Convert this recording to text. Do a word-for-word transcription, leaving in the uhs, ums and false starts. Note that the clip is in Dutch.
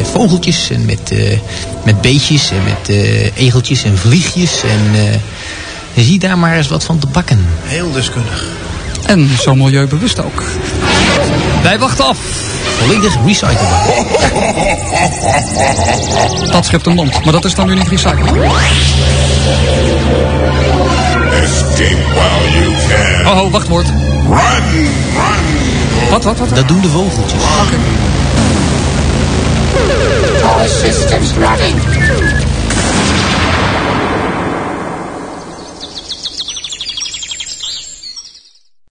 vogeltjes en met, uh, met beestjes en met uh, egeltjes en vliegjes. En uh, zie daar maar eens wat van te bakken. Heel deskundig. En zo milieubewust ook. Wij wachten af. Volledig recyclebaar. Dat schept een mond, maar dat is dan nu niet recyclen. Escape while you can. Oh, oh, wachtwoord. Run, run. Wat, wat, wat? Dat doen de vogeltjes. Oké. All systems running.